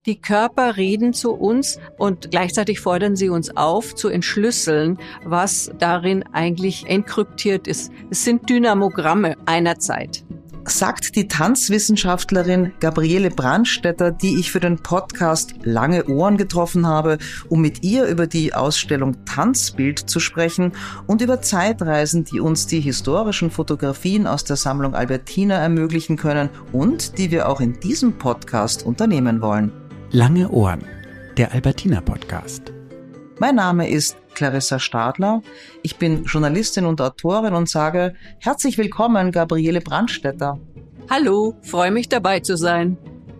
Die Körper reden zu uns und gleichzeitig fordern sie uns auf, zu entschlüsseln, was darin eigentlich entkryptiert ist. Es sind Dynamogramme einer Zeit. Sagt die Tanzwissenschaftlerin Gabriele Brandstetter, die ich für den Podcast Lange Ohren getroffen habe, um mit ihr über die Ausstellung Tanzbild zu sprechen und über Zeitreisen, die uns die historischen Fotografien aus der Sammlung Albertina ermöglichen können und die wir auch in diesem Podcast unternehmen wollen. Lange Ohren, der Albertina-Podcast. Mein Name ist Clarissa Stadler. Ich bin Journalistin und Autorin und sage herzlich willkommen, Gabriele Brandstetter. Hallo, freue mich dabei zu sein.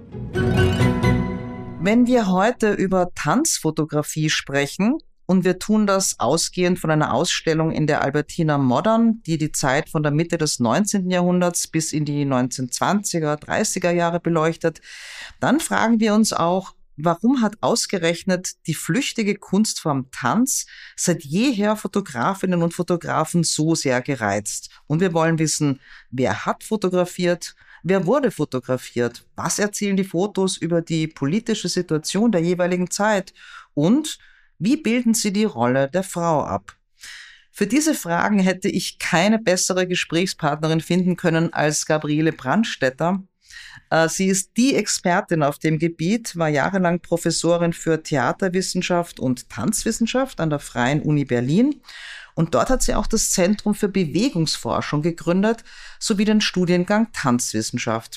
Wenn wir heute über Tanzfotografie sprechen, und wir tun das ausgehend von einer Ausstellung in der Albertina Modern, die die Zeit von der Mitte des 19. Jahrhunderts bis in die 1920er, 30er Jahre beleuchtet, dann fragen wir uns auch, warum hat ausgerechnet die flüchtige Kunstform Tanz seit jeher Fotografinnen und Fotografen so sehr gereizt? Und wir wollen wissen, wer hat fotografiert, wer wurde fotografiert, was erzählen die Fotos über die politische Situation der jeweiligen Zeit und wie bilden sie die Rolle der Frau ab? Für diese Fragen hätte ich keine bessere Gesprächspartnerin finden können als Gabriele Brandstetter. Sie ist die Expertin auf dem Gebiet, war jahrelang Professorin für Theaterwissenschaft und Tanzwissenschaft an der Freien Uni Berlin. Und dort hat sie auch das Zentrum für Bewegungsforschung gegründet, sowie den Studiengang Tanzwissenschaft.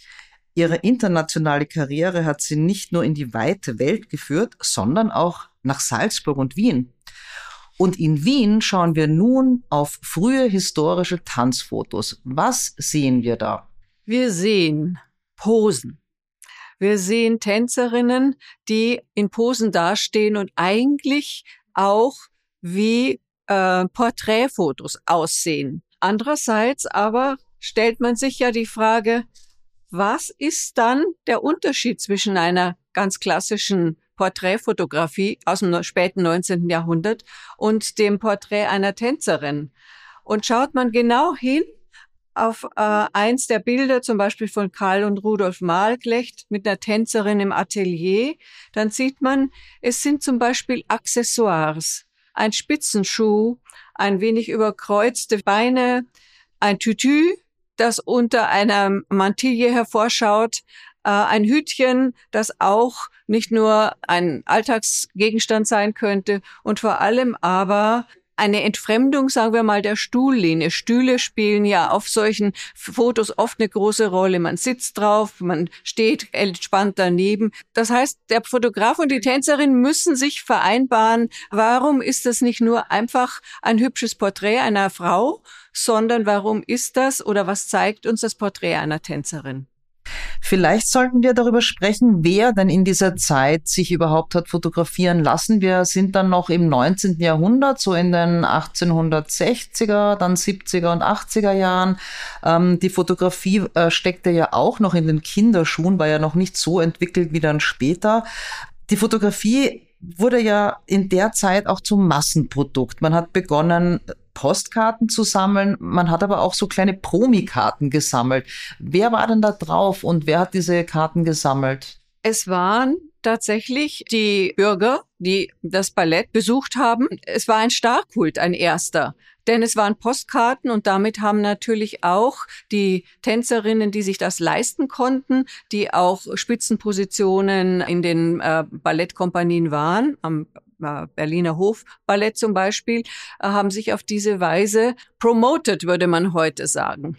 Ihre internationale Karriere hat sie nicht nur in die weite Welt geführt, sondern auch nach Salzburg und Wien. Und in Wien schauen wir nun auf frühe historische Tanzfotos. Was sehen wir da? Wir sehen Posen. Wir sehen Tänzerinnen, die in Posen dastehen und eigentlich auch wie Porträtfotos aussehen. Andererseits aber stellt man sich ja die Frage, was ist dann der Unterschied zwischen einer ganz klassischen Porträtfotografie aus dem späten 19. Jahrhundert und dem Porträt einer Tänzerin? Und schaut man genau hin auf eins der Bilder, zum Beispiel von Karl und Rudolf Malknecht mit einer Tänzerin im Atelier, dann sieht man, es sind zum Beispiel Accessoires, ein Spitzenschuh, ein wenig überkreuzte Beine, ein Tütü, das unter einer Mantille hervorschaut, ein Hütchen, das auch nicht nur ein Alltagsgegenstand sein könnte und vor allem aber eine Entfremdung, sagen wir mal, der Stuhllinie. Stühle spielen ja auf solchen Fotos oft eine große Rolle. Man sitzt drauf, man steht entspannt daneben. Das heißt, der Fotograf und die Tänzerin müssen sich vereinbaren, warum ist das nicht nur einfach ein hübsches Porträt einer Frau, sondern warum ist das oder was zeigt uns das Porträt einer Tänzerin? Vielleicht sollten wir darüber sprechen, wer denn in dieser Zeit sich überhaupt hat fotografieren lassen. Wir sind dann noch im 19. Jahrhundert, so in den 1860er, dann 70er und 80er Jahren. Die Fotografie steckte ja auch noch in den Kinderschuhen, war ja noch nicht so entwickelt wie dann später. Die Fotografie wurde ja in der Zeit auch zum Massenprodukt. Man hat begonnen, Postkarten zu sammeln, man hat aber auch so kleine Promi-Karten gesammelt. Wer war denn da drauf und wer hat diese Karten gesammelt? Es waren tatsächlich die Bürger, die das Ballett besucht haben. Es war ein Starkult, ein erster. Denn es waren Postkarten und damit haben natürlich auch die Tänzerinnen, die sich das leisten konnten, die auch Spitzenpositionen in den Ballettkompanien waren, am Berliner Hofballett zum Beispiel, haben sich auf diese Weise promoted, würde man heute sagen.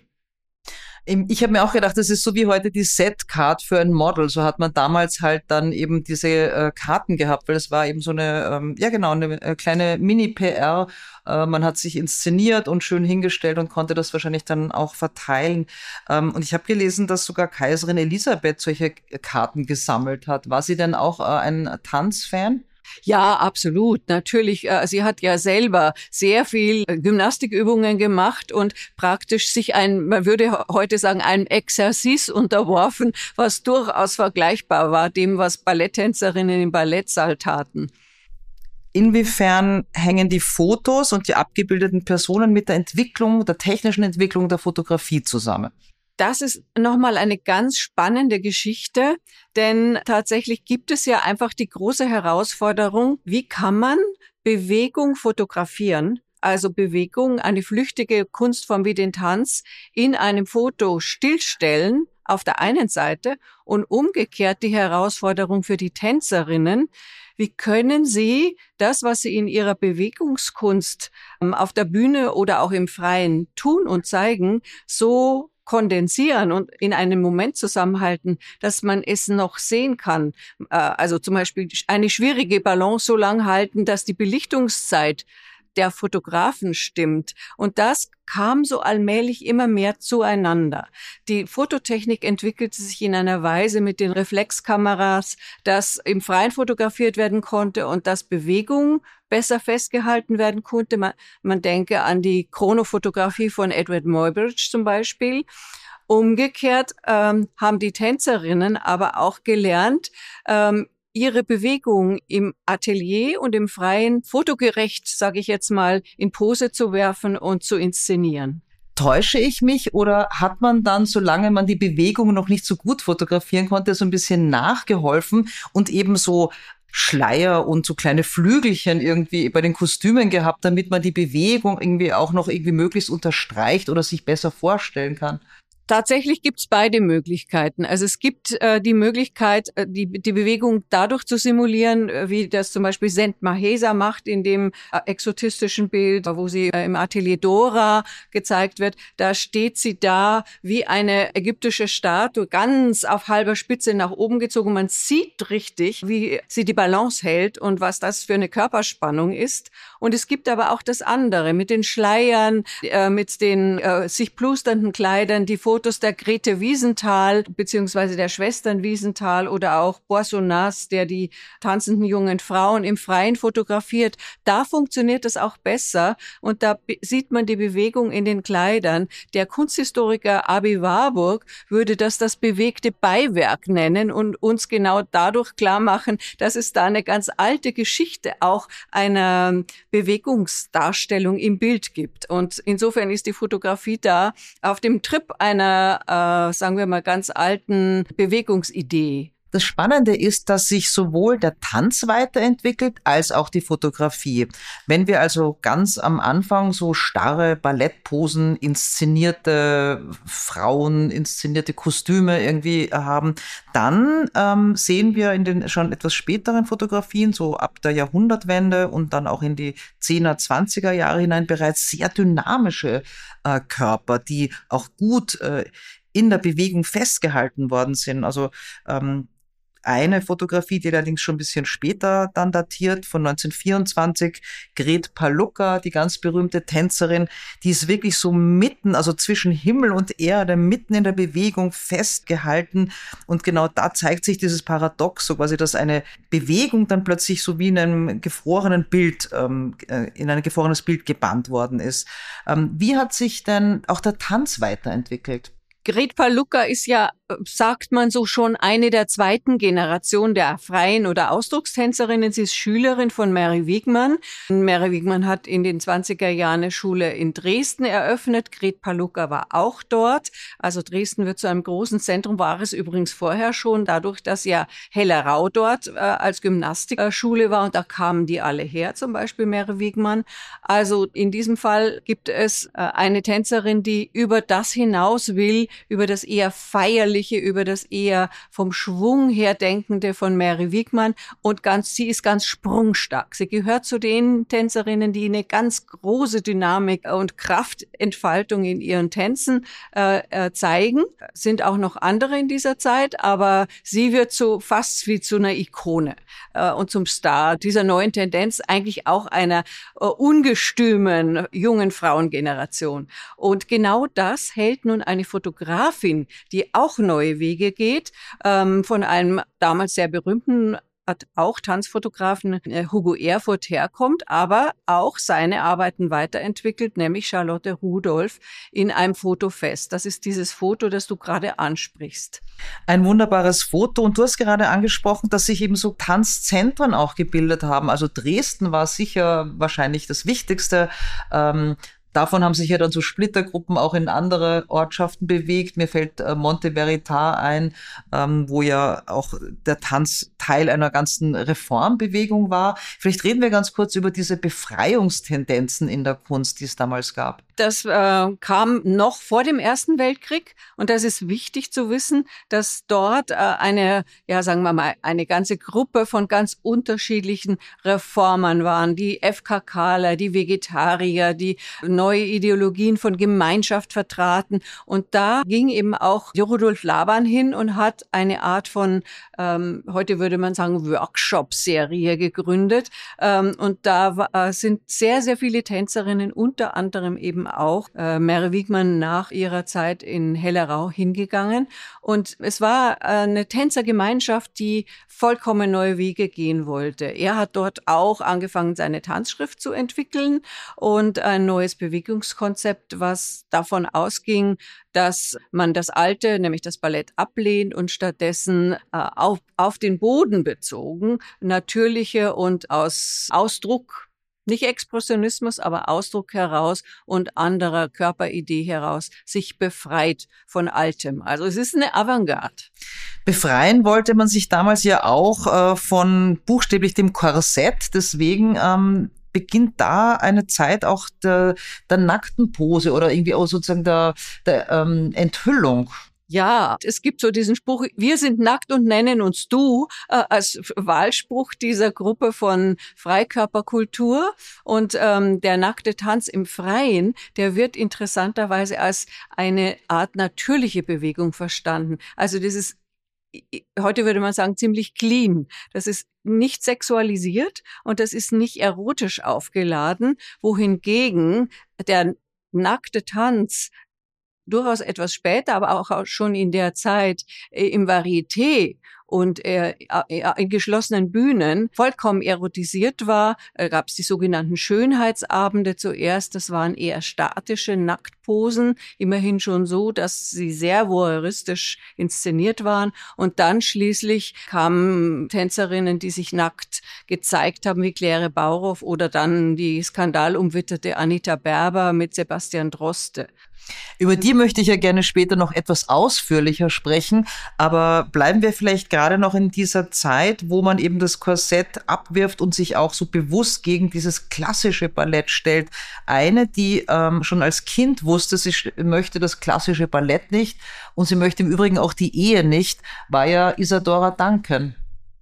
Ich habe mir auch gedacht, das ist so wie heute die Set-Card für ein Model. So hat man damals halt dann eben diese Karten gehabt, weil es war eben so eine, eine kleine Mini-PR. Man hat sich inszeniert und schön hingestellt und konnte das wahrscheinlich dann auch verteilen. Und ich habe gelesen, dass sogar Kaiserin Elisabeth solche Karten gesammelt hat. War sie denn auch ein Tanzfan? Ja, absolut. Natürlich, sie hat ja selber sehr viel Gymnastikübungen gemacht und praktisch sich man würde heute sagen, einem Exerzice unterworfen, was durchaus vergleichbar war dem, was Balletttänzerinnen im Ballettsaal taten. Inwiefern hängen die Fotos und die abgebildeten Personen mit der technischen Entwicklung der Fotografie zusammen? Das ist nochmal eine ganz spannende Geschichte, denn tatsächlich gibt es ja einfach die große Herausforderung, wie kann man Bewegung fotografieren? Also Bewegung, eine flüchtige Kunstform wie den Tanz, in einem Foto stillstellen auf der einen Seite und umgekehrt die Herausforderung für die Tänzerinnen. Wie können sie das, was sie in ihrer Bewegungskunst auf der Bühne oder auch im Freien tun und zeigen, so kondensieren und in einem Moment zusammenhalten, dass man es noch sehen kann. Also zum Beispiel eine schwierige Balance so lang halten, dass die Belichtungszeit der Fotografen stimmt. Und das kam so allmählich immer mehr zueinander. Die Fototechnik entwickelte sich in einer Weise mit den Reflexkameras, dass im Freien fotografiert werden konnte und dass Bewegung besser festgehalten werden konnte. Man denke an die Chronofotografie von Edward Muybridge zum Beispiel. Umgekehrt haben die Tänzerinnen aber auch gelernt, ihre Bewegung im Atelier und im Freien fotogerecht, sage ich jetzt mal, in Pose zu werfen und zu inszenieren. Täusche ich mich oder hat man dann, solange man die Bewegung noch nicht so gut fotografieren konnte, so ein bisschen nachgeholfen und eben so Schleier und so kleine Flügelchen irgendwie bei den Kostümen gehabt, damit man die Bewegung irgendwie auch noch irgendwie möglichst unterstreicht oder sich besser vorstellen kann? Tatsächlich gibt's beide Möglichkeiten. Also es gibt die Möglichkeit, die Bewegung dadurch zu simulieren, wie das zum Beispiel Sent Mahesa macht in dem exotistischen Bild, wo sie im Atelier Dora gezeigt wird. Da steht sie da wie eine ägyptische Statue, ganz auf halber Spitze nach oben gezogen. Man sieht richtig, wie sie die Balance hält und was das für eine Körperspannung ist. Und es gibt aber auch das andere mit den Schleiern, mit den sich plusternden Kleidern, die Fotos der Grete Wiesenthal beziehungsweise der Schwestern Wiesenthal oder auch Boissonnas, der die tanzenden jungen Frauen im Freien fotografiert. Da funktioniert das auch besser und da sieht man die Bewegung in den Kleidern. Der Kunsthistoriker Abi Warburg würde das bewegte Beiwerk nennen und uns genau dadurch klar machen, dass es da eine ganz alte Geschichte auch einer Bewegungsdarstellung im Bild gibt. Und insofern ist die Fotografie da auf dem Trip einer, sagen wir mal, ganz alten Bewegungsidee. Das Spannende ist, dass sich sowohl der Tanz weiterentwickelt als auch die Fotografie. Wenn wir also ganz am Anfang so starre Ballettposen, inszenierte Frauen, inszenierte Kostüme irgendwie haben, dann sehen wir in den schon etwas späteren Fotografien, so ab der Jahrhundertwende und dann auch in die 10er, 20er Jahre hinein bereits sehr dynamische Körper, die auch gut in der Bewegung festgehalten worden sind. Also eine Fotografie, die allerdings schon ein bisschen später dann datiert, von 1924, Gret Pallucca, die ganz berühmte Tänzerin, die ist wirklich so mitten, also zwischen Himmel und Erde, mitten in der Bewegung festgehalten. Und genau da zeigt sich dieses Paradox, so quasi, dass eine Bewegung dann plötzlich so wie in einem gefrorenen Bild, in ein gefrorenes Bild gebannt worden ist. Wie hat sich denn auch der Tanz weiterentwickelt? Gret Pallucca ist ja, sagt man so, schon eine der zweiten Generation der freien oder Ausdruckstänzerinnen. Sie ist Schülerin von Mary Wigman. Mary Wigman hat in den 20er Jahren eine Schule in Dresden eröffnet. Gret Pallucca war auch dort. Also Dresden wird zu einem großen Zentrum, war es übrigens vorher schon, dadurch, dass ja Hellerau dort als Gymnastikschule war und da kamen die alle her, zum Beispiel Mary Wigman. Also in diesem Fall gibt es eine Tänzerin, die über das hinaus will, über das eher Feierliche, über das eher vom Schwung her Denkende von Mary Wigman und sie ist ganz sprungstark. Sie gehört zu den Tänzerinnen, die eine ganz große Dynamik und Kraftentfaltung in ihren Tänzen zeigen. Sind auch noch andere in dieser Zeit, aber sie wird so fast wie zu einer Ikone und zum Star dieser neuen Tendenz, eigentlich auch einer ungestümen jungen Frauengeneration. Und genau das hält nun eine Fotografin, die auch neue Wege geht, von einem damals sehr berühmten auch Tanzfotografen Hugo Erfurt herkommt, aber auch seine Arbeiten weiterentwickelt, nämlich Charlotte Rudolph in einem Fotofest. Das ist dieses Foto, das du gerade ansprichst. Ein wunderbares Foto. Und du hast gerade angesprochen, dass sich eben so Tanzzentren auch gebildet haben. Also Dresden war sicher wahrscheinlich das Wichtigste. Davon haben sich ja dann so Splittergruppen auch in andere Ortschaften bewegt. Mir fällt Monte Verità ein, wo ja auch der Tanz Teil einer ganzen Reformbewegung war. Vielleicht reden wir ganz kurz über diese Befreiungstendenzen in der Kunst, die es damals gab. Das kam noch vor dem Ersten Weltkrieg und das ist wichtig zu wissen, dass dort eine ganze Gruppe von ganz unterschiedlichen Reformern waren. Die FKKler, die Vegetarier, die neue Ideologien von Gemeinschaft vertraten. Und da ging eben auch Rudolf Laban hin und hat eine Art von, heute würde man sagen, Workshop-Serie gegründet. Und da sind sehr, sehr viele Tänzerinnen, unter anderem eben auch Merle Wigman nach ihrer Zeit in Hellerau hingegangen. Und es war eine Tänzergemeinschaft, die vollkommen neue Wege gehen wollte. Er hat dort auch angefangen, seine Tanzschrift zu entwickeln und ein neues Bewegungskonzept, was davon ausging, dass man das Alte, nämlich das Ballett, ablehnt und stattdessen auf den Boden bezogen natürliche und aus Ausdruck, nicht Expressionismus, aber Ausdruck heraus und anderer Körperidee heraus sich befreit von Altem. Also es ist eine Avantgarde. Befreien wollte man sich damals ja auch von buchstäblich dem Korsett. Deswegen beginnt da eine Zeit auch der nackten Pose oder irgendwie auch sozusagen der Enthüllung. Ja, es gibt so diesen Spruch, wir sind nackt und nennen uns du, als Wahlspruch dieser Gruppe von Freikörperkultur. Und der nackte Tanz im Freien, der wird interessanterweise als eine Art natürliche Bewegung verstanden. Also das ist, heute würde man sagen, ziemlich clean. Das ist nicht sexualisiert und das ist nicht erotisch aufgeladen, wohingegen der nackte Tanz durchaus etwas später, aber auch schon in der Zeit im Varieté und in geschlossenen Bühnen vollkommen erotisiert war. Gab es die sogenannten Schönheitsabende zuerst. Das waren eher statische Nacktposen, immerhin schon so, dass sie sehr voyeuristisch inszeniert waren. Und dann schließlich kamen Tänzerinnen, die sich nackt gezeigt haben, wie Claire Baurow oder dann die skandalumwitterte Anita Berber mit Sebastian Droste. Über die möchte ich ja gerne später noch etwas ausführlicher sprechen, aber bleiben wir vielleicht gerade noch in dieser Zeit, wo man eben das Korsett abwirft und sich auch so bewusst gegen dieses klassische Ballett stellt. Eine, die schon als Kind wusste, sie möchte das klassische Ballett nicht und sie möchte im Übrigen auch die Ehe nicht, war ja Isadora Duncan.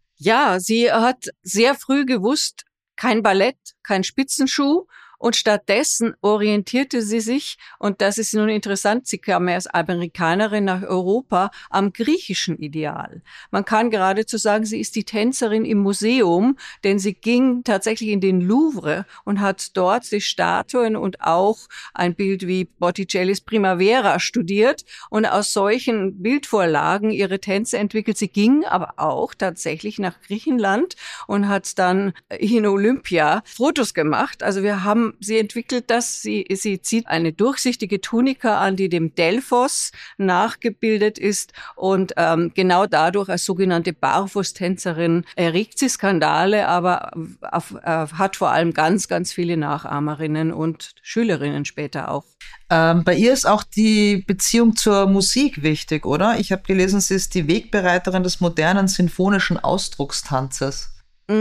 Ja, sie hat sehr früh gewusst, kein Ballett, kein Spitzenschuh. Und stattdessen orientierte sie sich, und das ist nun interessant, sie kam ja als Amerikanerin nach Europa, am griechischen Ideal. Man kann geradezu sagen, sie ist die Tänzerin im Museum, denn sie ging tatsächlich in den Louvre und hat dort die Statuen und auch ein Bild wie Botticellis Primavera studiert und aus solchen Bildvorlagen ihre Tänze entwickelt. Sie ging aber auch tatsächlich nach Griechenland und hat dann in Olympia Fotos gemacht. Also sie entwickelt das, sie zieht eine durchsichtige Tunika an, die dem Delphos nachgebildet ist und genau dadurch als sogenannte Barfußtänzerin erregt sie Skandale, aber hat vor allem ganz, ganz viele Nachahmerinnen und Schülerinnen später auch. Bei ihr ist auch die Beziehung zur Musik wichtig, oder? Ich habe gelesen, sie ist die Wegbereiterin des modernen sinfonischen Ausdruckstanzes.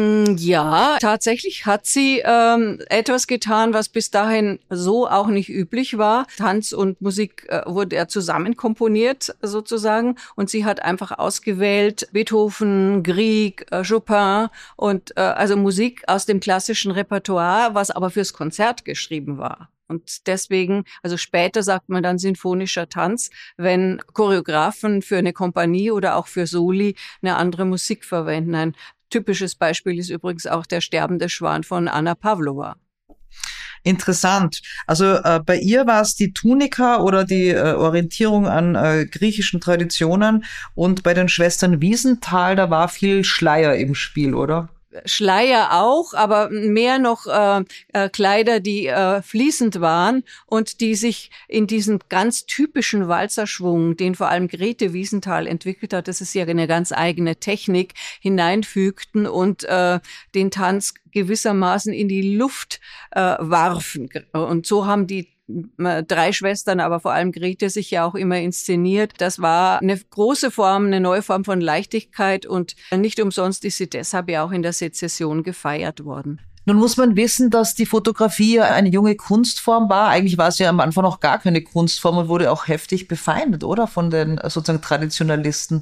Ja, tatsächlich hat sie etwas getan, was bis dahin so auch nicht üblich war. Tanz und Musik wurde ja zusammen komponiert sozusagen und sie hat einfach ausgewählt Beethoven, Grieg, Chopin und also Musik aus dem klassischen Repertoire, was aber fürs Konzert geschrieben war. Und deswegen, also später sagt man dann sinfonischer Tanz, wenn Choreografen für eine Kompanie oder auch für Soli eine andere Musik verwenden. Ein typisches Beispiel ist übrigens auch der sterbende Schwan von Anna Pavlova. Interessant. Also bei ihr war es die Tunika oder die Orientierung an griechischen Traditionen und bei den Schwestern Wiesenthal, da war viel Schleier im Spiel, oder? Schleier auch, aber mehr noch Kleider, die fließend waren und die sich in diesen ganz typischen Walzerschwung, den vor allem Grete Wiesenthal entwickelt hat, das ist ja eine ganz eigene Technik, hineinfügten und den Tanz gewissermaßen in die Luft warfen. Und so haben die drei Schwestern, aber vor allem Grete sich ja auch immer inszeniert. Das war eine große Form, eine neue Form von Leichtigkeit und nicht umsonst ist sie deshalb ja auch in der Sezession gefeiert worden. Nun muss man wissen, dass die Fotografie ja eine junge Kunstform war. Eigentlich war es ja am Anfang noch gar keine Kunstform und wurde auch heftig befeindet, oder? Von den sozusagen Traditionalisten.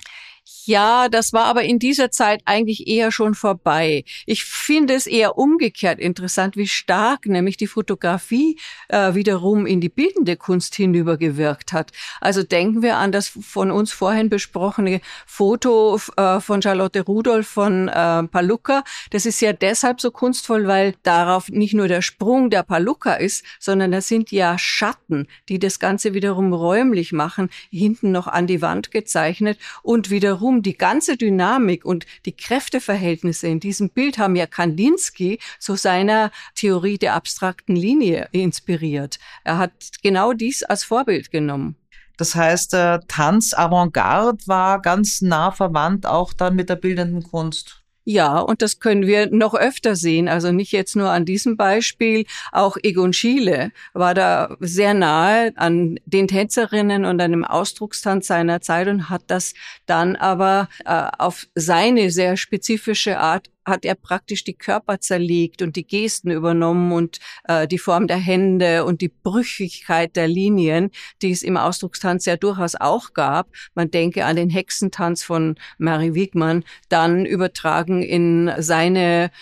Ja, das war aber in dieser Zeit eigentlich eher schon vorbei. Ich finde es eher umgekehrt interessant, wie stark nämlich die Fotografie wiederum in die bildende Kunst hinübergewirkt hat. Also denken wir an das von uns vorhin besprochene Foto von Charlotte Rudolph von Pallucca. Das ist ja deshalb so kunstvoll, weil darauf nicht nur der Sprung der Pallucca ist, sondern das sind ja Schatten, die das Ganze wiederum räumlich machen, hinten noch an die Wand gezeichnet und wiederum die ganze Dynamik und die Kräfteverhältnisse in diesem Bild haben ja Kandinsky zu seiner Theorie der abstrakten Linie inspiriert. Er hat genau dies als Vorbild genommen. Das heißt, Tanz Avantgarde war ganz nah verwandt auch dann mit der bildenden Kunst. Ja, und das können wir noch öfter sehen. Also nicht jetzt nur an diesem Beispiel. Auch Egon Schiele war da sehr nahe an den Tänzerinnen und an dem Ausdruckstanz seiner Zeit und hat das dann aber auf seine sehr spezifische Art hat er praktisch die Körper zerlegt und die Gesten übernommen und die Form der Hände und die Brüchigkeit der Linien, die es im Ausdruckstanz ja durchaus auch gab. Man denke an den Hexentanz von Mary Wigman, dann übertragen in seine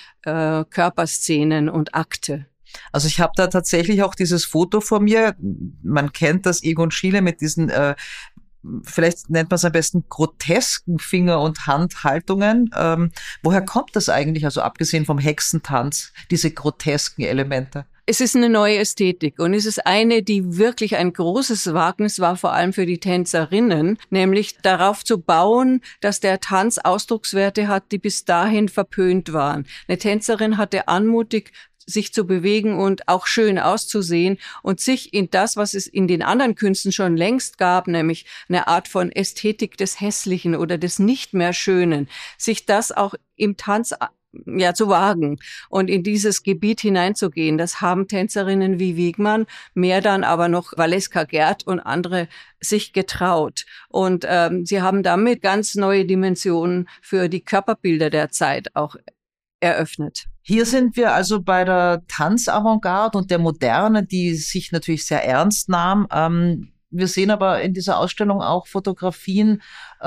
Körperszenen und Akte. Also ich habe da tatsächlich auch dieses Foto vor mir. Man kennt das Egon Schiele mit diesen vielleicht nennt man es am besten grotesken Finger- und Handhaltungen. Woher kommt das eigentlich, also abgesehen vom Hexentanz, diese grotesken Elemente? Es ist eine neue Ästhetik und es ist eine, die wirklich ein großes Wagnis war, vor allem für die Tänzerinnen, nämlich darauf zu bauen, dass der Tanz Ausdruckswerte hat, die bis dahin verpönt waren. Eine Tänzerin hatte anmutig sich zu bewegen und auch schön auszusehen und sich in das, was es in den anderen Künsten schon längst gab, nämlich eine Art von Ästhetik des Hässlichen oder des nicht mehr Schönen, sich das auch im Tanz ja zu wagen und in dieses Gebiet hineinzugehen. Das haben Tänzerinnen wie Wigman, mehr dann aber noch Valeska Gert und andere sich getraut. Und sie haben damit ganz neue Dimensionen für die Körperbilder der Zeit auch eröffnet. Hier sind wir also bei der Tanzavantgarde und der Moderne, die sich natürlich sehr ernst nahm. Wir sehen aber in dieser Ausstellung auch Fotografien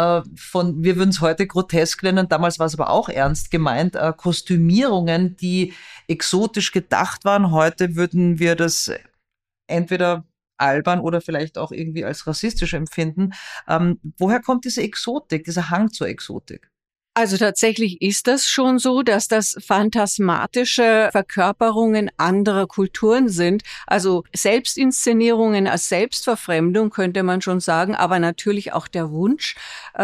von, wir würden es heute grotesk nennen, damals war es aber auch ernst gemeint, Kostümierungen, die exotisch gedacht waren. Heute würden wir das entweder albern oder vielleicht auch irgendwie als rassistisch empfinden. Woher kommt diese Exotik, dieser Hang zur Exotik? Also tatsächlich ist das schon so, dass das phantasmatische Verkörperungen anderer Kulturen sind. Also Selbstinszenierungen als Selbstverfremdung könnte man schon sagen, aber natürlich auch der Wunsch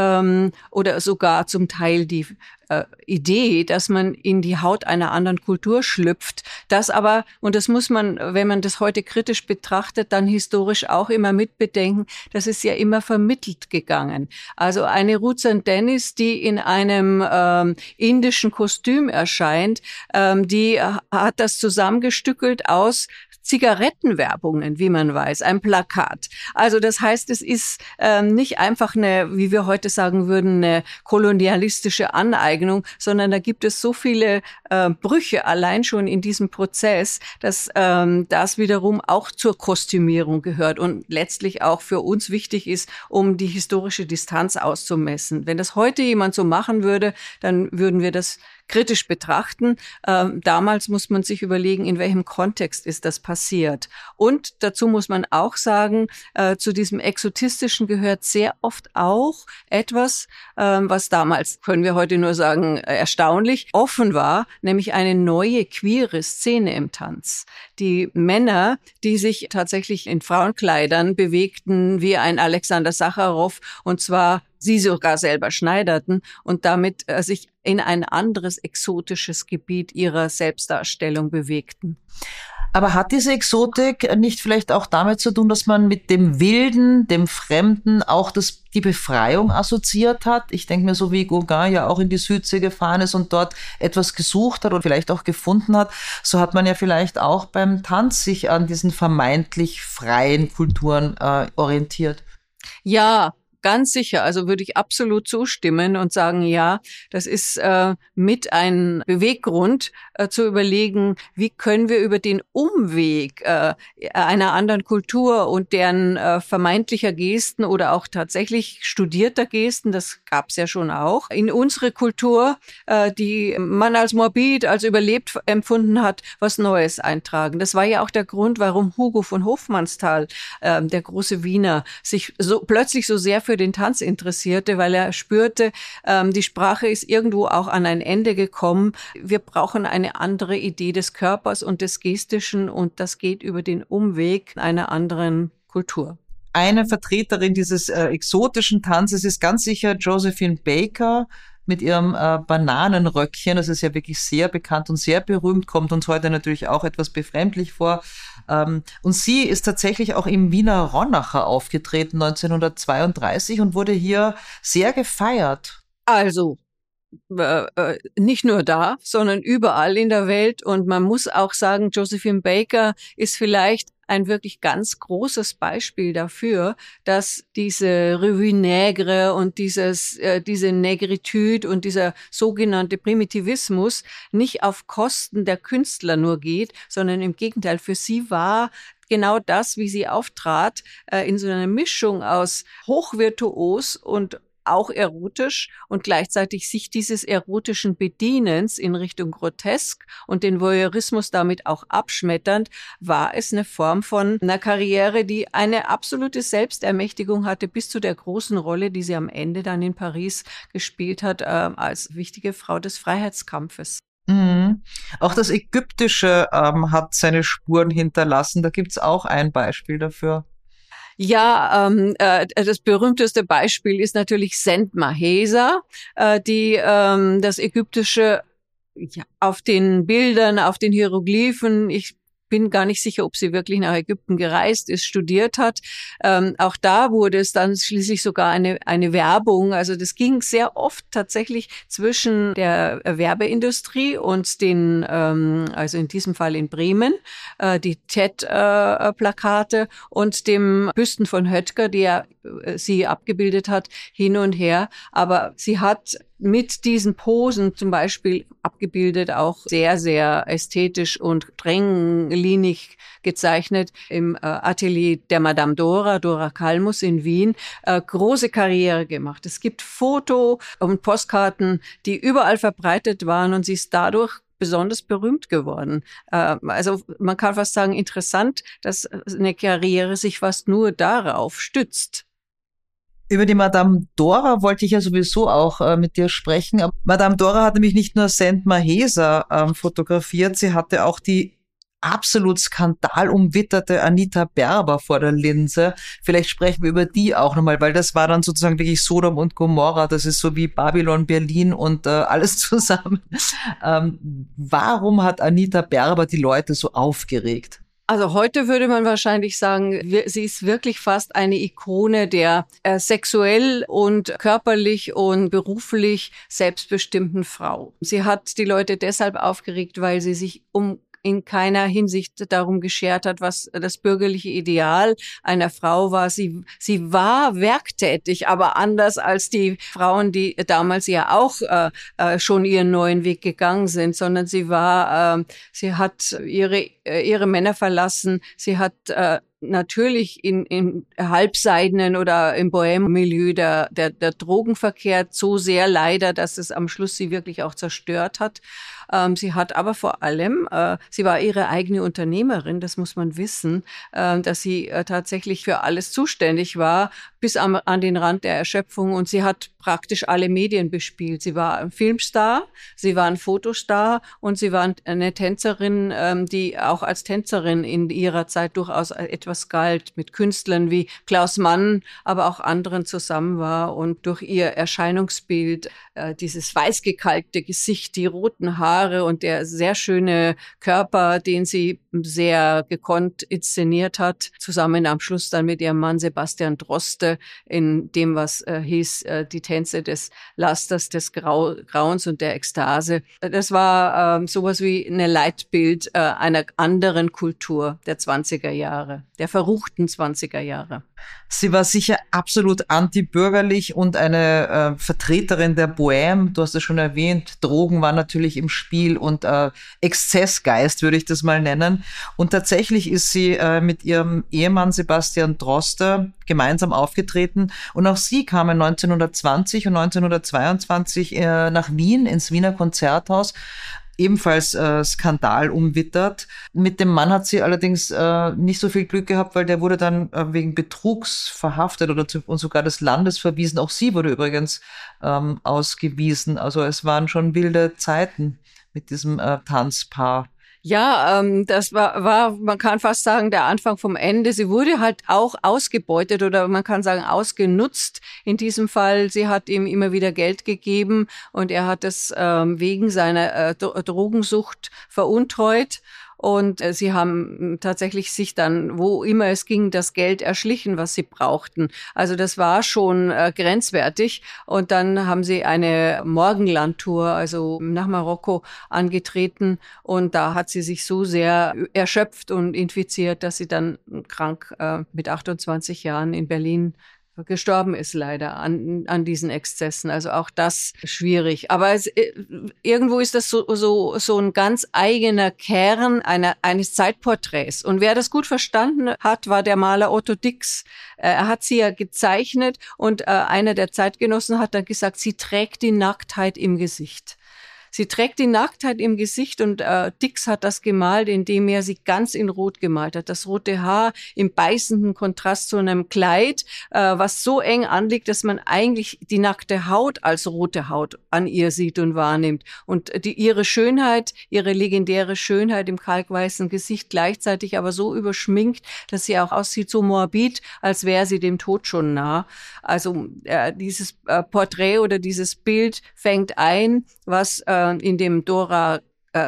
oder sogar zum Teil die Idee, dass man in die Haut einer anderen Kultur schlüpft. Das aber, und das muss man, wenn man das heute kritisch betrachtet, dann historisch auch immer mitbedenken, das ist ja immer vermittelt gegangen. Also eine Ruzan Dennis, die in einem indischen Kostüm erscheint, die hat das zusammengestückelt aus Zigarettenwerbungen, wie man weiß, ein Plakat. Also das heißt, es ist nicht einfach eine, wie wir heute sagen würden, eine kolonialistische Aneignung, sondern da gibt es so viele Brüche allein schon in diesem Prozess, dass das wiederum auch zur Kostümierung gehört und letztlich auch für uns wichtig ist, um die historische Distanz auszumessen. Wenn das heute jemand so machen würde, dann würden wir das kritisch betrachten. Damals muss man sich überlegen, in welchem Kontext ist das passiert. Und dazu muss man auch sagen, zu diesem Exotistischen gehört sehr oft auch etwas, was damals, können wir heute nur sagen, erstaunlich offen war, nämlich eine neue queere Szene im Tanz. Die Männer, die sich tatsächlich in Frauenkleidern bewegten, wie ein Alexander Sacharow, und zwar sie sogar selber schneiderten und damit sich in ein anderes exotisches Gebiet ihrer Selbstdarstellung bewegten. Aber hat diese Exotik nicht vielleicht auch damit zu tun, dass man mit dem Wilden, dem Fremden auch die Befreiung assoziiert hat? Ich denke mir, so wie Gauguin ja auch in die Südsee gefahren ist und dort etwas gesucht hat und vielleicht auch gefunden hat, so hat man ja vielleicht auch beim Tanz sich an diesen vermeintlich freien Kulturen orientiert. Ja, ganz sicher. Also würde ich absolut zustimmen und sagen, ja, das ist mit ein Beweggrund zu überlegen, wie können wir über den Umweg einer anderen Kultur und deren vermeintlicher Gesten oder auch tatsächlich studierter Gesten, das gab es ja schon auch, in unsere Kultur, die man als morbid, als überlebt empfunden hat, was Neues eintragen. Das war ja auch der Grund, warum Hugo von Hofmannsthal, der große Wiener, sich plötzlich so sehr für den Tanz interessierte, weil er spürte, die Sprache ist irgendwo auch an ein Ende gekommen. Wir brauchen eine andere Idee des Körpers und des Gestischen und das geht über den Umweg einer anderen Kultur. Eine Vertreterin dieses exotischen Tanzes ist ganz sicher Josephine Baker mit ihrem Bananenröckchen. Das ist ja wirklich sehr bekannt und sehr berühmt, kommt uns heute natürlich auch etwas befremdlich vor. Und sie ist tatsächlich auch im Wiener Ronacher aufgetreten 1932 und wurde hier sehr gefeiert. Also, nicht nur da, sondern überall in der Welt. Und man muss auch sagen, Josephine Baker ist vielleicht ein wirklich ganz großes Beispiel dafür, dass diese Revue Nègre und diese Negritude und dieser sogenannte Primitivismus nicht auf Kosten der Künstler nur geht, sondern im Gegenteil, für sie war genau das, wie sie auftrat, in so einer Mischung aus hochvirtuos und auch erotisch und gleichzeitig sich dieses erotischen Bedienens in Richtung Grotesk und den Voyeurismus damit auch abschmetternd, war es eine Form von einer Karriere, die eine absolute Selbstermächtigung hatte, bis zu der großen Rolle, die sie am Ende dann in Paris gespielt hat, als wichtige Frau des Freiheitskampfes. Mhm. Auch das Ägyptische hat seine Spuren hinterlassen. Da gibt's auch ein Beispiel dafür. Ja, das berühmteste Beispiel ist natürlich Sent Mahesa, die das Ägyptische auf den Bildern, auf den Hieroglyphen, ich bin gar nicht sicher, ob sie wirklich nach Ägypten gereist ist, studiert hat. Auch da wurde es dann schließlich sogar eine Werbung. Also das ging sehr oft tatsächlich zwischen der Werbeindustrie und den, also in diesem Fall in Bremen, die TED-Plakate und dem Büsten von Höttger, der sie abgebildet hat, hin und her. Aber sie hat mit diesen Posen zum Beispiel abgebildet, auch sehr, sehr ästhetisch und stränglinig gezeichnet im Atelier der Madame Dora Kalmus in Wien, große Karriere gemacht. Es gibt Foto- und Postkarten, die überall verbreitet waren und sie ist dadurch besonders berühmt geworden. Also man kann fast sagen, interessant, dass eine Karriere sich fast nur darauf stützt. Über die Madame Dora wollte ich ja sowieso auch mit dir sprechen. Aber Madame Dora hat nämlich nicht nur Sent Mahesa fotografiert, sie hatte auch die absolut skandalumwitterte Anita Berber vor der Linse. Vielleicht sprechen wir über die auch nochmal, weil das war dann sozusagen wirklich Sodom und Gomorra. Das ist so wie Babylon, Berlin und alles zusammen. Warum hat Anita Berber die Leute so aufgeregt? Also heute würde man wahrscheinlich sagen, sie ist wirklich fast eine Ikone der sexuell und körperlich und beruflich selbstbestimmten Frau. Sie hat die Leute deshalb aufgeregt, weil sie sich in keiner Hinsicht darum geschert hat, was das bürgerliche Ideal einer Frau war. Sie war werktätig, aber anders als die Frauen, die damals ja auch schon ihren neuen Weg gegangen sind, sondern sie hat ihre Männer verlassen, sie hat natürlich in halbseidenen oder im Bohème-Milieu der Drogen verkehrt, so sehr leider, dass es am Schluss sie wirklich auch zerstört hat. Sie hat aber vor allem, sie war ihre eigene Unternehmerin, das muss man wissen, dass sie tatsächlich für alles zuständig war, bis an den Rand der Erschöpfung. Und sie hat praktisch alle Medien bespielt. Sie war ein Filmstar, sie war ein Fotostar und sie war eine Tänzerin, die auch als Tänzerin in ihrer Zeit durchaus etwas galt, mit Künstlern wie Klaus Mann, aber auch anderen zusammen war und durch ihr Erscheinungsbild, dieses weißgekalkte Gesicht, die roten Haare und der sehr schöne Körper, den sie sehr gekonnt inszeniert hat, zusammen am Schluss dann mit ihrem Mann Sebastian Droste in dem, was hieß die Tänze des Lasters, des Grauens und der Ekstase. Das war sowas wie ein Leitbild einer anderen Kultur der 20er Jahre, der verruchten 20er Jahre. Sie war sicher absolut antibürgerlich und eine Vertreterin der Bohème. Du hast es schon erwähnt, Drogen waren natürlich im Spiel und Exzessgeist würde ich das mal nennen. Und tatsächlich ist sie mit ihrem Ehemann Sebastian Droste gemeinsam aufgetreten. Und auch sie kamen 1920 und 1922 nach Wien ins Wiener Konzerthaus. Ebenfalls Skandal umwittert. Mit dem Mann hat sie allerdings nicht so viel Glück gehabt, weil der wurde dann wegen Betrugs verhaftet und sogar des Landes verwiesen. Auch sie wurde übrigens ausgewiesen. Also es waren schon wilde Zeiten mit diesem Tanzpaar. Ja, das war, man kann fast sagen, der Anfang vom Ende. Sie wurde halt auch ausgebeutet oder man kann sagen ausgenutzt. In diesem Fall, sie hat ihm immer wieder Geld gegeben und er hat es wegen seiner Drogensucht veruntreut. Und sie haben tatsächlich sich dann, wo immer es ging, das Geld erschlichen, was sie brauchten. Also das war schon grenzwertig. Und dann haben sie eine Morgenlandtour, also nach Marokko, angetreten. Und da hat sie sich so sehr erschöpft und infiziert, dass sie dann krank mit 28 Jahren in Berlin gestorben ist leider an diesen Exzessen. Also auch das schwierig. Aber irgendwo ist das so ein ganz eigener Kern eines Zeitporträts. Und wer das gut verstanden hat, war der Maler Otto Dix. Er hat sie ja gezeichnet und einer der Zeitgenossen hat dann gesagt, sie trägt die Nacktheit im Gesicht. Sie trägt die Nacktheit im Gesicht und Dix hat das gemalt, indem er sie ganz in Rot gemalt hat. Das rote Haar im beißenden Kontrast zu einem Kleid, was so eng anliegt, dass man eigentlich die nackte Haut als rote Haut an ihr sieht und wahrnimmt. Und ihre Schönheit, ihre legendäre Schönheit im kalkweißen Gesicht gleichzeitig aber so überschminkt, dass sie auch aussieht so morbid, als wäre sie dem Tod schon nah. Also dieses Porträt oder dieses Bild fängt ein, was in dem Dora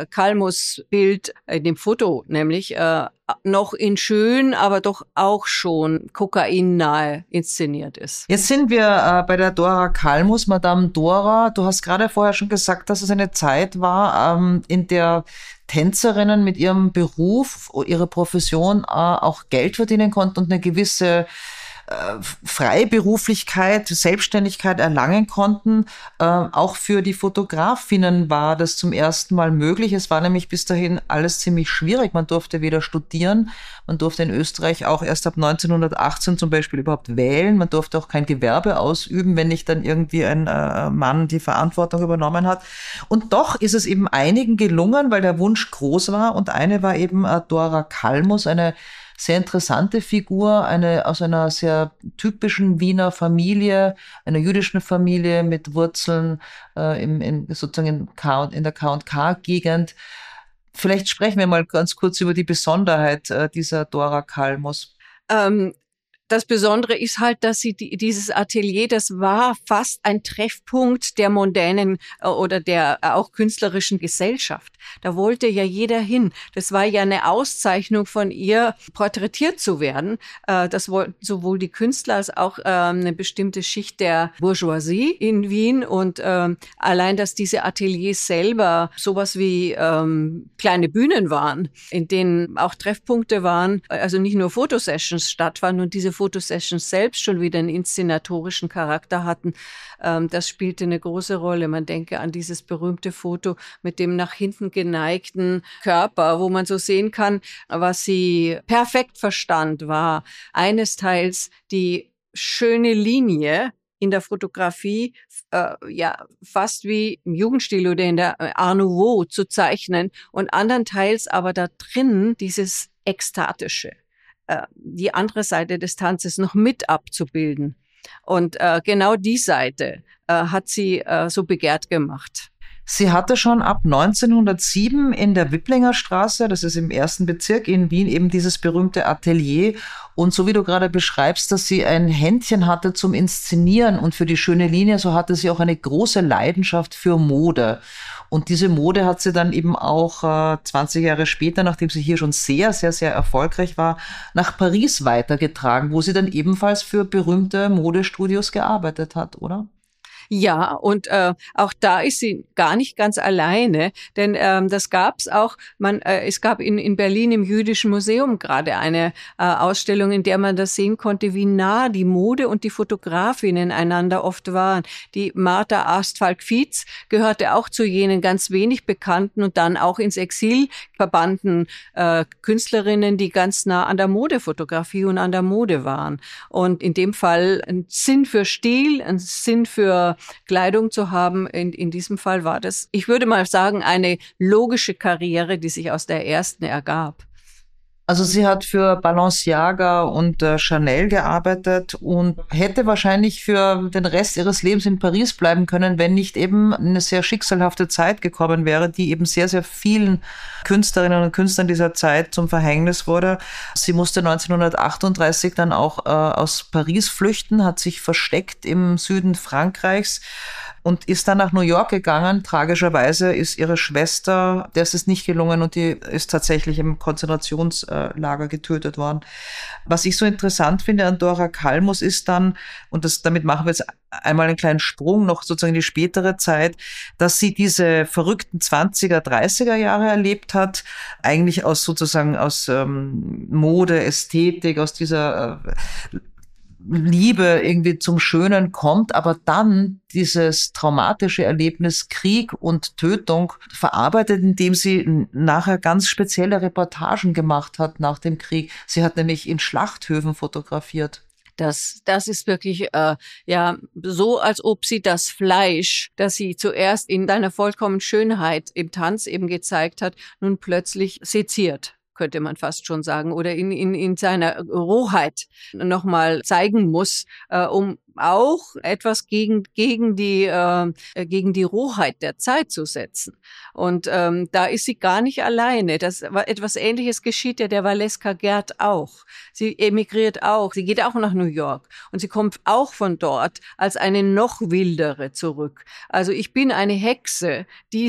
Kalmus-Bild, in dem Foto nämlich, noch in schön, aber doch auch schon kokainnahe inszeniert ist. Jetzt sind wir bei der Dora Kalmus, Madame Dora. Du hast gerade vorher schon gesagt, dass es eine Zeit war, in der Tänzerinnen mit ihrem Beruf, ihrer Profession auch Geld verdienen konnten und eine gewisse Freiberuflichkeit, Selbstständigkeit erlangen konnten. Auch für die Fotografinnen war das zum ersten Mal möglich. Es war nämlich bis dahin alles ziemlich schwierig. Man durfte weder studieren, man durfte in Österreich auch erst ab 1918 zum Beispiel überhaupt wählen. Man durfte auch kein Gewerbe ausüben, wenn nicht dann irgendwie ein Mann die Verantwortung übernommen hat. Und doch ist es eben einigen gelungen, weil der Wunsch groß war. Und eine war eben Dora Kalmus, eine sehr interessante Figur, aus einer sehr typischen Wiener Familie, einer jüdischen Familie mit Wurzeln sozusagen in der K&K-Gegend. Vielleicht sprechen wir mal ganz kurz über die Besonderheit dieser Dora Kalmus. Das Besondere ist halt, dass sie dieses Atelier, das war fast ein Treffpunkt der mondänen oder der auch künstlerischen Gesellschaft. Da wollte ja jeder hin. Das war ja eine Auszeichnung von ihr, porträtiert zu werden. Das wollten sowohl die Künstler als auch eine bestimmte Schicht der Bourgeoisie in Wien. Und allein, dass diese Ateliers selber sowas wie kleine Bühnen waren, in denen auch Treffpunkte waren, also nicht nur Fotosessions stattfanden und diese Fotosessions selbst schon wieder einen inszenatorischen Charakter hatten. Das spielte eine große Rolle. Man denke an dieses berühmte Foto mit dem nach hinten geneigten Körper, wo man so sehen kann, was sie perfekt verstand, war eines Teils die schöne Linie in der Fotografie, fast wie im Jugendstil oder in der Art Nouveau zu zeichnen und andernteils aber da drin dieses Ekstatische, die andere Seite des Tanzes noch mit abzubilden. Und genau die Seite hat sie so begehrt gemacht. Sie hatte schon ab 1907 in der Wipplinger Straße, das ist im 1. Bezirk in Wien, eben dieses berühmte Atelier. Und so wie du gerade beschreibst, dass sie ein Händchen hatte zum Inszenieren und für die schöne Linie, so hatte sie auch eine große Leidenschaft für Mode. Und diese Mode hat sie dann eben auch 20 Jahre später, nachdem sie hier schon sehr, sehr, sehr erfolgreich war, nach Paris weitergetragen, wo sie dann ebenfalls für berühmte Modestudios gearbeitet hat, oder? Ja, und auch da ist sie gar nicht ganz alleine, denn das gab's auch. Es gab in Berlin im Jüdischen Museum gerade eine Ausstellung, in der man das sehen konnte, wie nah die Mode und die Fotografinnen einander oft waren. Die Martha Astfalk-Fietz gehörte auch zu jenen ganz wenig bekannten und dann auch ins Exil verbannten Künstlerinnen, die ganz nah an der Modefotografie und an der Mode waren. Und in dem Fall ein Sinn für Stil, ein Sinn für Kleidung zu haben. In diesem Fall war das, ich würde mal sagen, eine logische Karriere, die sich aus der ersten ergab. Also sie hat für Balenciaga und Chanel gearbeitet und hätte wahrscheinlich für den Rest ihres Lebens in Paris bleiben können, wenn nicht eben eine sehr schicksalhafte Zeit gekommen wäre, die eben sehr, sehr vielen Künstlerinnen und Künstlern dieser Zeit zum Verhängnis wurde. Sie musste 1938 dann auch aus Paris flüchten, hat sich versteckt im Süden Frankreichs und ist dann nach New York gegangen. Tragischerweise ist ihre Schwester, der ist es nicht gelungen und die ist tatsächlich im Konzentrationslager getötet worden. Was ich so interessant finde an Dora Kalmus ist dann, und damit machen wir jetzt einmal einen kleinen Sprung noch sozusagen in die spätere Zeit, dass sie diese verrückten 20er, 30er Jahre erlebt hat, eigentlich aus Mode, Ästhetik, aus dieser Liebe irgendwie zum Schönen kommt, aber dann dieses traumatische Erlebnis Krieg und Tötung verarbeitet, indem sie nachher ganz spezielle Reportagen gemacht hat nach dem Krieg. Sie hat nämlich in Schlachthöfen fotografiert. Das ist wirklich so, als ob sie das Fleisch, das sie zuerst in seiner vollkommenen Schönheit im Tanz eben gezeigt hat, nun plötzlich seziert, könnte man fast schon sagen, oder in seiner Rohheit nochmal zeigen muss, um auch etwas gegen die Rohheit der Zeit zu setzen. Und da ist sie gar nicht alleine. Etwas Ähnliches geschieht ja der Valeska Gerd auch. Sie emigriert auch. Sie geht auch nach New York und sie kommt auch von dort als eine noch wildere zurück. Also ich bin eine Hexe.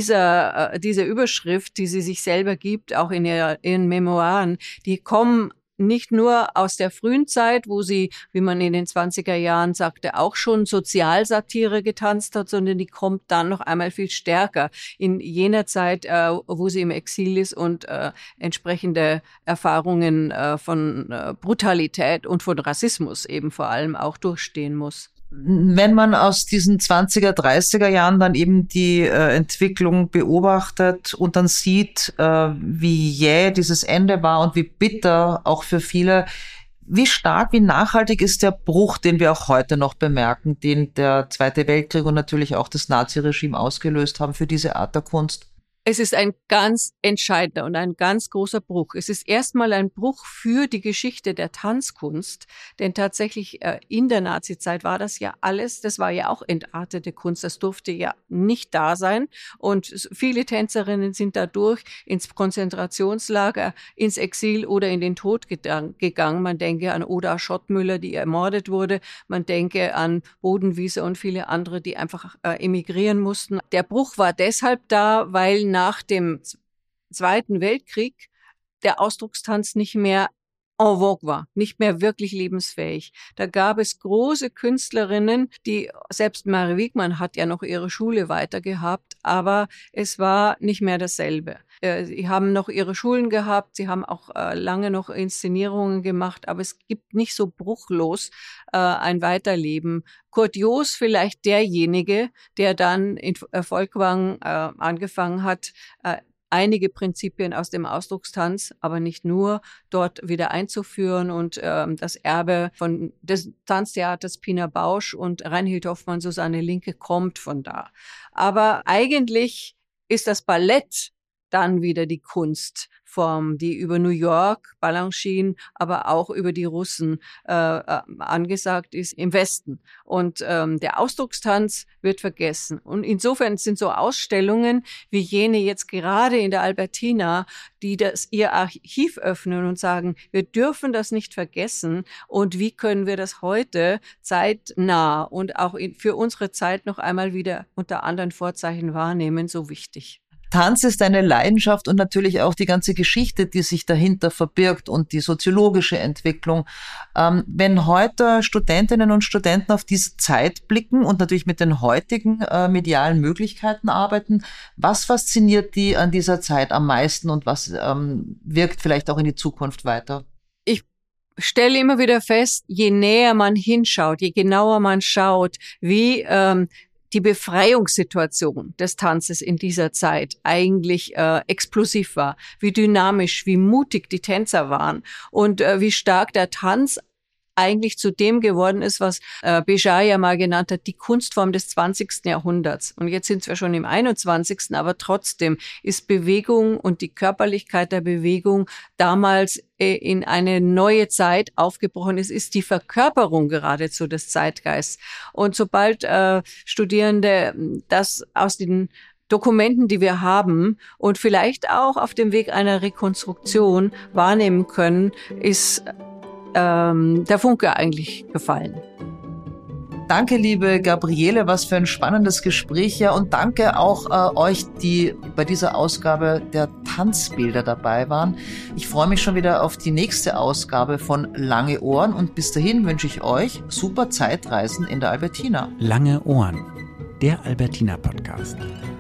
Diese Überschrift, die sie sich selber gibt, auch in ihren Memoiren, die kommen nicht nur aus der frühen Zeit, wo sie, wie man in den 20er Jahren sagte, auch schon Sozialsatire getanzt hat, sondern die kommt dann noch einmal viel stärker in jener Zeit, wo sie im Exil ist und entsprechende Erfahrungen von Brutalität und von Rassismus eben vor allem auch durchstehen muss. Wenn man aus diesen 20er, 30er Jahren dann eben die Entwicklung beobachtet und dann sieht, wie jäh dieses Ende war und wie bitter auch für viele, wie stark, wie nachhaltig ist der Bruch, den wir auch heute noch bemerken, den der Zweite Weltkrieg und natürlich auch das Naziregime ausgelöst haben für diese Art der Kunst? Es ist ein ganz entscheidender und ein ganz großer Bruch. Es ist erstmal ein Bruch für die Geschichte der Tanzkunst, denn tatsächlich in der Nazizeit war das ja alles, das war ja auch entartete Kunst, das durfte ja nicht da sein und viele Tänzerinnen sind dadurch ins Konzentrationslager, ins Exil oder in den Tod gegangen. Man denke an Oda Schottmüller, die ermordet wurde, man denke an Bodenwieser und viele andere, die einfach emigrieren mussten. Der Bruch war deshalb da, weil nach dem Zweiten Weltkrieg der Ausdruckstanz nicht mehr en vogue war, nicht mehr wirklich lebensfähig. Da gab es große Künstlerinnen, selbst Mary Wigman hat ja noch ihre Schule weiter gehabt, aber es war nicht mehr dasselbe. Sie haben noch ihre Schulen gehabt, sie haben auch lange noch Inszenierungen gemacht, aber es gibt nicht so bruchlos ein Weiterleben. Kurt Joos vielleicht derjenige, der dann in Volkwang angefangen hat, einige Prinzipien aus dem Ausdruckstanz, aber nicht nur, dort wieder einzuführen und das Erbe von des Tanztheaters Pina Bausch und Reinhild Hoffmann, Susanne Linke, kommt von da. Aber eigentlich ist das Ballett dann wieder die Kunstform, die über New York, Balanchine, aber auch über die Russen angesagt ist im Westen. Und der Ausdruckstanz wird vergessen. Und insofern sind so Ausstellungen wie jene jetzt gerade in der Albertina, die ihr Archiv öffnen und sagen, wir dürfen das nicht vergessen und wie können wir das heute zeitnah und auch für unsere Zeit noch einmal wieder unter anderen Vorzeichen wahrnehmen, so wichtig. Tanz ist eine Leidenschaft und natürlich auch die ganze Geschichte, die sich dahinter verbirgt und die soziologische Entwicklung. Wenn heute Studentinnen und Studenten auf diese Zeit blicken und natürlich mit den heutigen medialen Möglichkeiten arbeiten, was fasziniert die an dieser Zeit am meisten und was wirkt vielleicht auch in die Zukunft weiter? Ich stelle immer wieder fest, je näher man hinschaut, je genauer man schaut, wie die Befreiungssituation des Tanzes in dieser Zeit eigentlich explosiv war, wie dynamisch, wie mutig die Tänzer waren und wie stark der Tanz eigentlich zu dem geworden ist, was Béjart ja mal genannt hat, die Kunstform des 20. Jahrhunderts. Und jetzt sind wir schon im 21., aber trotzdem ist Bewegung und die Körperlichkeit der Bewegung damals in eine neue Zeit aufgebrochen ist die Verkörperung geradezu des Zeitgeists. Und sobald Studierende das aus den Dokumenten, die wir haben und vielleicht auch auf dem Weg einer Rekonstruktion wahrnehmen können, ist der Funke eigentlich gefallen. Danke, liebe Gabriele, was für ein spannendes Gespräch. Ja, und danke auch euch, die bei dieser Ausgabe der Tanzbilder dabei waren. Ich freue mich schon wieder auf die nächste Ausgabe von Lange Ohren und bis dahin wünsche ich euch super Zeitreisen in der Albertina. Lange Ohren, der Albertina Podcast.